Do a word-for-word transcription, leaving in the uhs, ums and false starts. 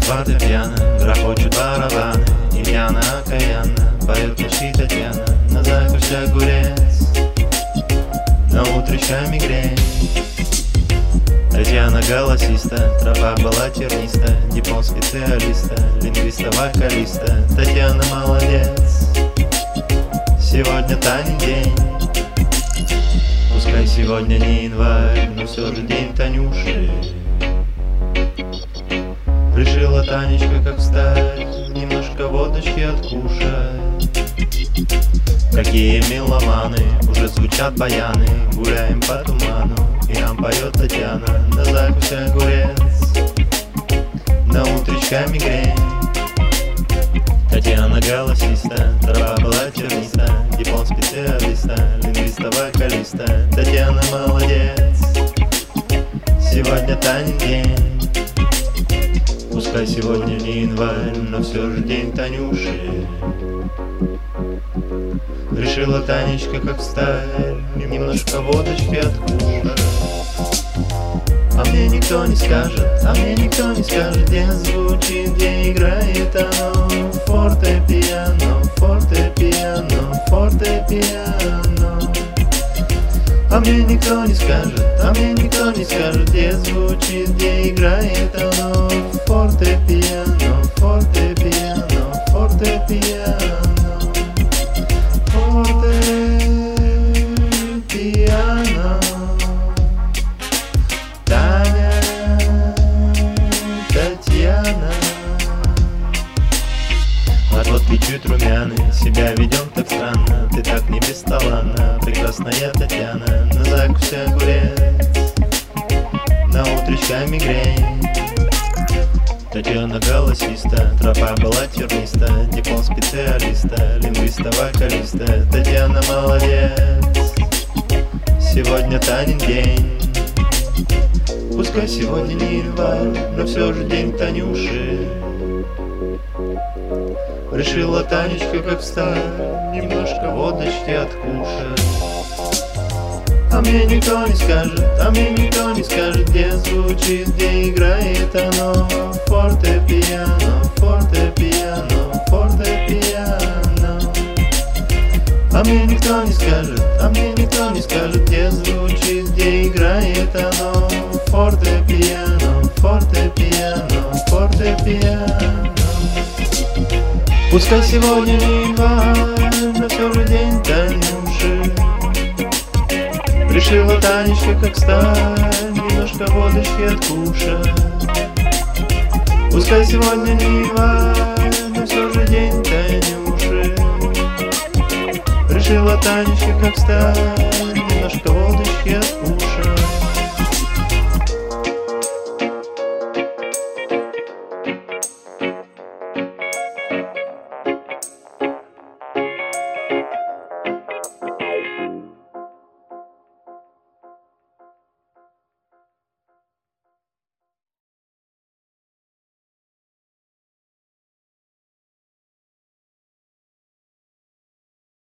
фортепиано, грохочут барабаны, и пьяно, окаянно поет ночи Татьяна. На закусе огурец, на утречка мигрень. Татьяна голосиста, трава была терниста, диплом специалиста, лингвиста, вокалиста. Татьяна молодец, сегодня Танин день. Пускай сегодня не январь, но все же день Танюши. Решила Танечка, как встать, немножко водочки откушать. Какие меломаны, уже звучат баяны, гуляем по туману, и нам поет Татьяна. На закусе огурец, на утречка мигрень. Татьяна голосиста, трава была терниста, диплом специалиста, лингвиста, вокалиста. Татьяна молодец, сегодня Танин день. Пускай сегодня не январь, но все же день Танюши. Решила Танечка, как встать, немножко водочки откушать. А мне никто не скажет, а мне никто не скажет, где звучит, где играет оно. Фортепиано, фортепиано, фортепиано. А мне никто не скажет, а мне никто не скажет, где звучит, где играет оно. Фортепиано, фортепиано, фортепиано. Фортепиано. Таня, Татьяна. А вот ты чуть румяный, себя ведем так странно, ты так не бесталанна, прекрасная Татьяна. На закусе огурец, на утречка мигрень. Татьяна голосиста, тропа была терниста, диплом специалиста, лингвиста, вокалиста. Татьяна молодец, сегодня Танин день. Пускай сегодня не январь, но все же день Танюши. Решила Танечка, как встать, немножко водочки откушать. А мне никто не скажет, а мне никто не скажет, где звучит, где играет оно. Фортепиано, фортепиано, фортепиано. А мне никто не скажет, а мне никто не скажет, где звучит, где играет оно. Фортепиано, фортепиано, фортепиано. Пускай сегодня не январь, но все же день Танюши. Решила Танечка, как встать, немножко водочки откушать. Пускай сегодня не январь, но все же день Танюши. Решила Танечка, как встать, немножко водочки откушать.